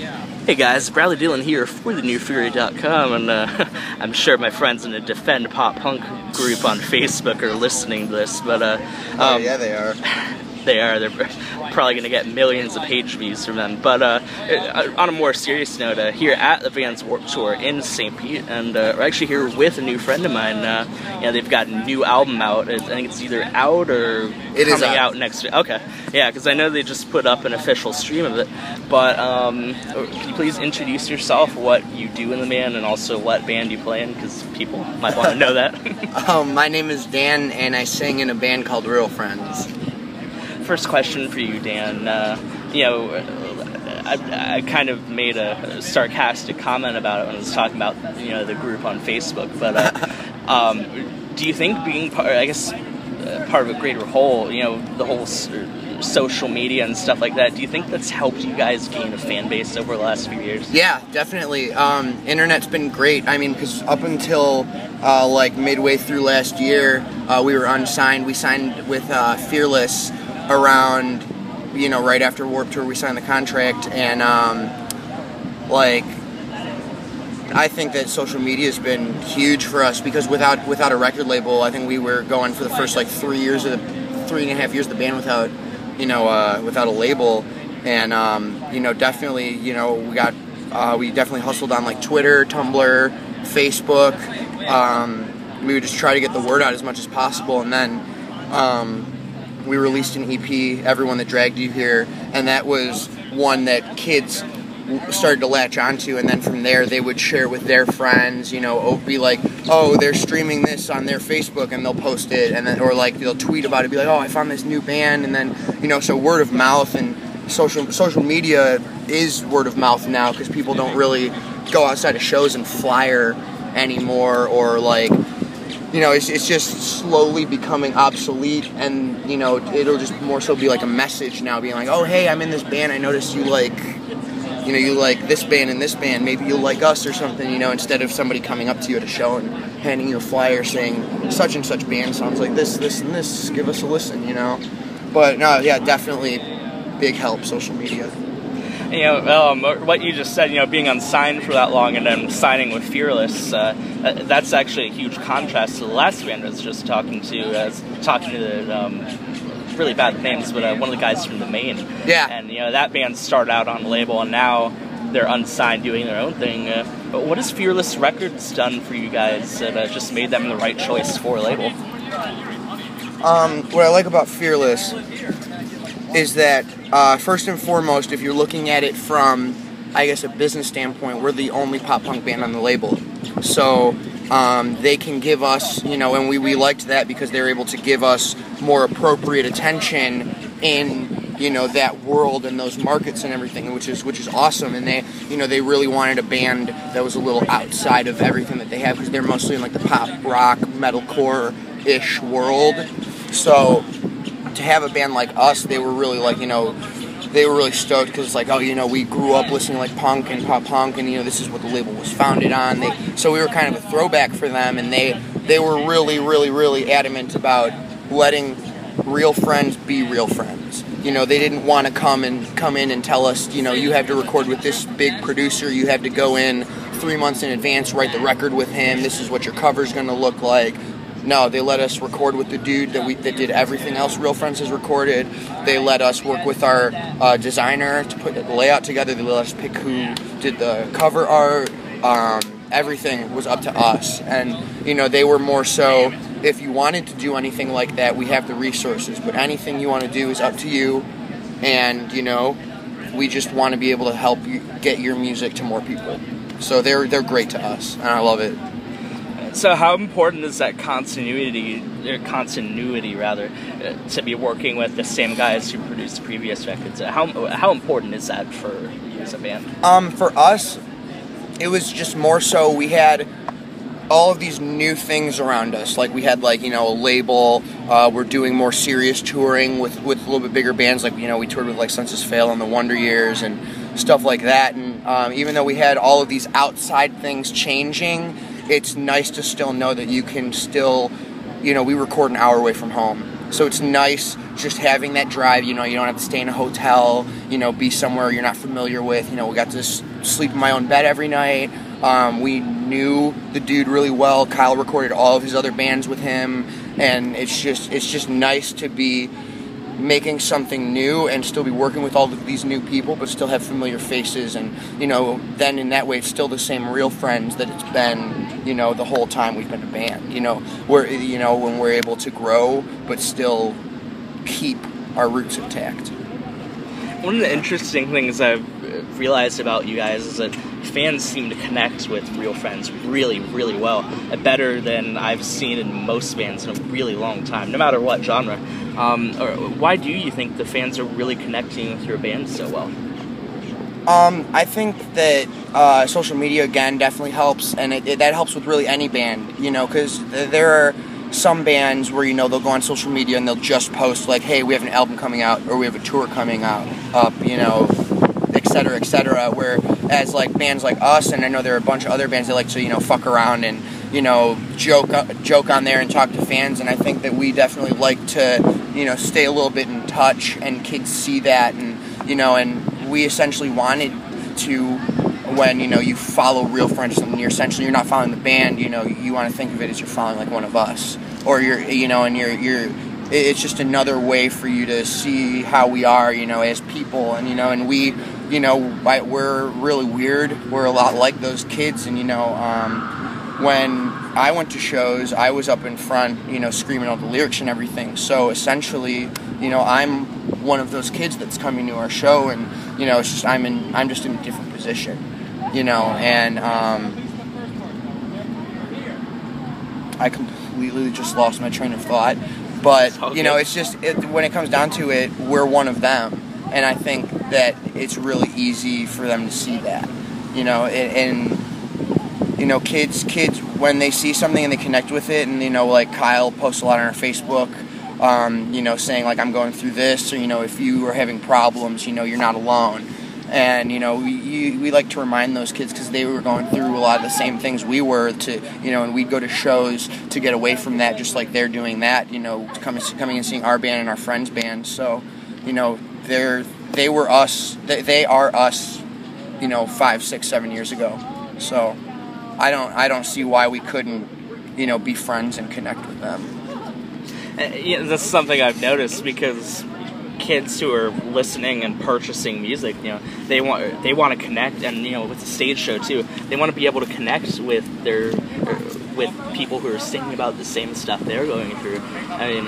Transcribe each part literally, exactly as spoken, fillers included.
Hey guys, Bradley Dillon here for the new fury dot com, and uh, I'm sure my friends in the Defend Pop Punk group on Facebook are listening to this, but uh, um, oh, yeah, they are. They are. They're probably going to get millions of page views from them. But uh, on a more serious note, uh, here at the Vans Warped Tour in Saint Pete, and uh, we're actually here with a new friend of mine. Uh, you know, they've got a new album out. I think it's either out or it coming is out. out next week. Okay, yeah, because I know they just put up an official stream of it. But um, can you please introduce yourself, what you do in the band, and also what band you play in? Because people might want to know that. um, my name is Dan, and I sing in a band called Real Friends. First question for you, Dan. Uh, you know, I, I kind of made a sarcastic comment about it when I was talking about, you know, the group on Facebook. But uh, um, do you think being part, I guess, uh, part of a greater whole, you know, the whole s- social media and stuff like that, do you think that's helped you guys gain a fan base over the last few years? Yeah, definitely. Um, internet's been great. I mean, because up until uh, like midway through last year, uh, we were unsigned. We signed with uh, Fearless around, you know, right after Warped Tour. We signed the contract, and um, like, I think that social media has been huge for us, because without without a record label, I think we were going for the first like three years of the three and a half years of the band without, you know, uh, without a label, and um, you know, definitely, you know, we got uh, we definitely hustled on like Twitter, Tumblr, Facebook. Um, we would just try to get the word out as much as possible, and then um, we released an E P, Everyone That Dragged You Here, and that was one that kids started to latch onto, and then from there they would share with their friends, you know, be like, oh, they're streaming this on their Facebook, and they'll post it, and then, or like they'll tweet about it, be like, oh, I found this new band, and then, you know, so word of mouth and social social media is word of mouth now, because people don't really go outside of shows and flyer anymore, or like, you know, it's it's just slowly becoming obsolete, and, you know, it'll just more so be like a message now, being like, oh, hey, I'm in this band, I noticed you like, you know, you like this band and this band, maybe you'll like us or something, you know, instead of somebody coming up to you at a show and handing you a flyer saying, such and such band sounds like this, this, and this, give us a listen, you know. But, no, yeah, definitely big help, social media. You know, um, what you just said, you know, being unsigned for that long and then signing with Fearless, uh, that's actually a huge contrast to the last band I was just talking to, as talking to the, um, really bad names, but uh, one of the guys from the Maine. Yeah. And, you know, that band started out on a label, and now they're unsigned doing their own thing. Uh, but what has Fearless Records done for you guys that uh, just made them the right choice for a label? Um, what I like about Fearless is that, uh, first and foremost, if you're looking at it from, I guess, a business standpoint, we're the only pop-punk band on the label. So um, they can give us, you know, and we, we liked that because they're able to give us more appropriate attention in, you know, that world and those markets and everything, which is which is awesome. And they, you know, they really wanted a band that was a little outside of everything that they have, because they're mostly in like the pop, rock, metalcore-ish world. So to have a band like us, they were really like, you know, they were really stoked, because it's like, oh, you know, we grew up listening to like punk and pop punk, and, you know, this is what the label was founded on. They, so we were kind of a throwback for them, and they they were really, really, really adamant about letting real friends be real friends. You know, they didn't want to come and come in and tell us, you know, you have to record with this big producer, you have to go in three months in advance, write the record with him, this is what your cover's going to look like. No, they let us record with the dude that we that did everything else Real Friends has recorded. They let us work with our uh, designer to put the layout together. They let us pick who did the cover art. Um, everything was up to us. And, you know, they were more so, if you wanted to do anything like that, we have the resources. But anything you want to do is up to you. And, you know, we just want to be able to help you get your music to more people. So they're they're great to us, and I love it. So how important is that continuity, or continuity rather, uh, to be working with the same guys who produced previous records? How how important is that for you as a band? Um, for us, it was just more so we had all of these new things around us. Like we had like, you know, a label, uh, we're doing more serious touring with, with a little bit bigger bands. Like, you know, we toured with like Census Fail and the Wonder Years and stuff like that. And um, even though we had all of these outside things changing, it's nice to still know that you can still, you know, we record an hour away from home. So it's nice just having that drive. You know, you don't have to stay in a hotel, you know, be somewhere you're not familiar with. You know, we got to s- sleep in my own bed every night. Um, we knew the dude really well. Kyle recorded all of his other bands with him, and it's just it's just nice to be making something new and still be working with all of these new people, but still have familiar faces. And, you know, then in that way, it's still the same real friends that it's been, you know, the whole time we've been a band. You know, we're, you know, when we're able to grow, but still keep our roots intact. One of the interesting things I've realized about you guys is that fans seem to connect with real friends really, really well, better than I've seen in most bands in a really long time, no matter what genre. Um, or why do you think the fans are really connecting with your band so well? Um, I think that uh, social media, again, definitely helps, and it, it, that helps with really any band, you know, because th- there are some bands where, you know, they'll go on social media and they'll just post, like, hey, we have an album coming out, or we have a tour coming out, up, you know, et cetera, et cetera, whereas, like, bands like us, and I know there are a bunch of other bands that like to, you know, fuck around and, you know, joke joke on there and talk to fans, and I think that we definitely like to, you know, stay a little bit in touch, and kids see that, and, you know, and we essentially wanted to, when, you know, you follow real friends, and you're essentially, you're not following the band, you know, you want to think of it as you're following, like, one of us, or you're, you know, and you're, you're, it's just another way for you to see how we are, you know, as people, and, you know, and we, you know, we're really weird, we're a lot like those kids, and, you know, um, when I went to shows, I was up in front, you know, screaming all the lyrics and everything. So essentially, you know, I'm one of those kids that's coming to our show, and, you know, it's just I'm in, I'm just in a different position, you know, and um, I completely just lost my train of thought. But, you know, it's just it, when it comes down to it, we're one of them, and I think that it's really easy for them to see that, you know, and. and You know, kids, kids, when they see something and they connect with it, and, you know, like Kyle posts a lot on our Facebook, um, you know, saying, like, I'm going through this, or, you know, if you are having problems, you know, you're not alone. And, you know, we, we like to remind those kids, because they were going through a lot of the same things we were, to, you know, and we'd go to shows to get away from that, just like they're doing that, you know, coming, coming and seeing our band and our friends' band. So, you know, they're, they were us, they, they are us, you know, five, six, seven years ago. So I don't I don't see why we couldn't, you know, be friends and connect with them. Uh, yeah, that's something I've noticed, because kids who are listening and purchasing music, you know, they want they want to connect, and, you know, with the stage show too, they want to be able to connect with their with people who are singing about the same stuff they're going through. I mean,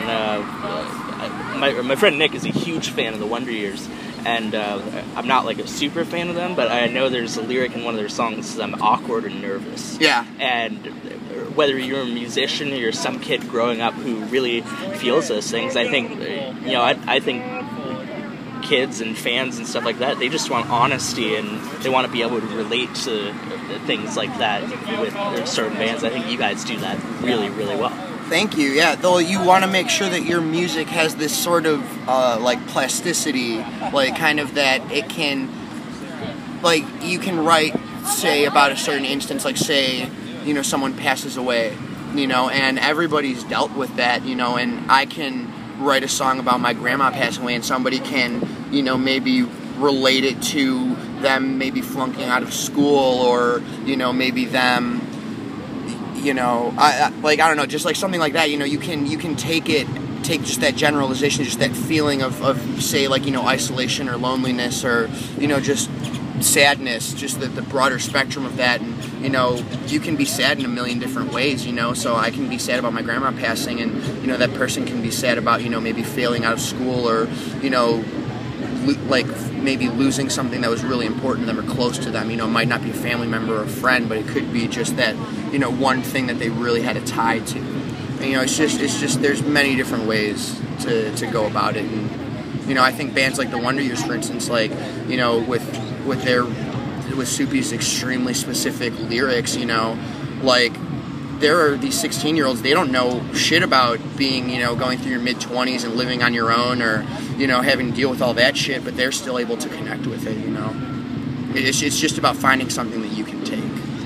uh, my my friend Nick is a huge fan of the Wonder Years. And uh, I'm not, like, a super fan of them, but I know there's a lyric in one of their songs, I'm awkward and nervous. Yeah. And whether you're a musician or you're some kid growing up who really feels those things, I think, you know, I, I think kids and fans and stuff like that, they just want honesty, and they want to be able to relate to things like that with certain bands. I think you guys do that really, really well. Thank you. Yeah, though you want to make sure that your music has this sort of uh, like plasticity, like kind of that it can, like you can write, say, about a certain instance, like say, you know, someone passes away, you know, and everybody's dealt with that, you know, and I can write a song about my grandma passing away, and somebody can, you know, maybe relate it to them maybe flunking out of school, or, you know, maybe them, you know, I, I, like, I don't know, just like something like that, you know, you can you can take it, take just that generalization, just that feeling of, of say, like, you know, isolation or loneliness, or, you know, just sadness, just the, the broader spectrum of that, and, you know, you can be sad in a million different ways, you know, so I can be sad about my grandma passing, and, you know, that person can be sad about, you know, maybe failing out of school, or, you know, lo- like, maybe losing something that was really important to them or close to them, you know, it might not be a family member or a friend, but it could be just that, you know, one thing that they really had a tie to, and, you know, it's just, it's just, there's many different ways to, to go about it, and, you know, I think bands like the Wonder Years, for instance, like, you know, with, with their, with Soupy's extremely specific lyrics, you know, like, there are these sixteen-year-olds, they don't know shit about being, you know, going through your mid-twenties and living on your own, or, you know, having to deal with all that shit, but they're still able to connect with it, you know. It's, it's just about finding something that you can take.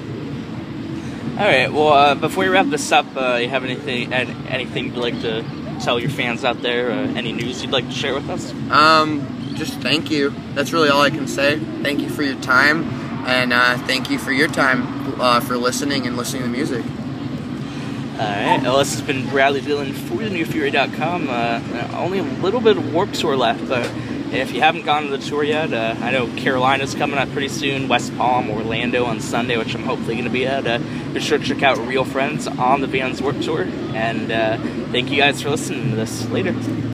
All right, well, uh, before we wrap this up, uh, you have anything anything you'd like to tell your fans out there? Uh, any news you'd like to share with us? Um, just thank you. That's really all I can say. Thank you for your time, and uh, thank you for your time uh, for listening and listening to music. Alright, well, this has been Bradley Dillon for the new fury dot com. Uh, only a little bit of Warped Tour left, but if you haven't gone to the tour yet, uh, I know Carolina's coming up pretty soon, West Palm, Orlando on Sunday, which I'm hopefully going to be at. Uh, be sure to check out Real Friends on the Vans Warped Tour, and uh, thank you guys for listening to this. Later.